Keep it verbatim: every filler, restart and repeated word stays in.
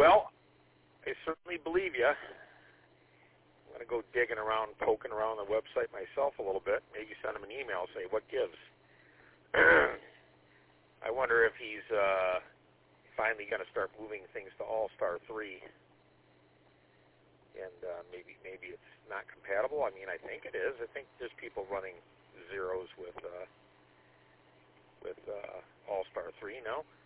Well, I certainly believe you. I'm going to go digging around, poking around the website myself a little bit. Maybe send him an email, say, what gives? I wonder if he's uh, finally going to start moving things to All-Star three. And uh, maybe maybe it's not compatible. I mean, I think it is. I think there's people running zeros with uh, with uh, All-Star three, no?